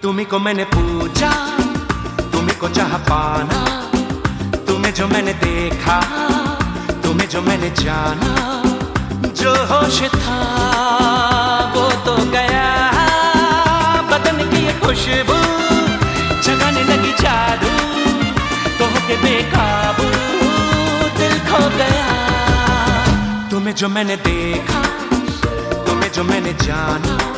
तुम्ही को मैंने पूछा, तुम्ही को चाह पाना, तुम्हें जो मैंने देखा, तुम्हें जो मैंने जाना, जो होश था वो तो गया। बदन की ये खुशबू जगाने लगी जादू, तो होके बेकाबू दिल खो गया। तुम्हें जो मैंने देखा, तुम्हें जो मैंने जाना,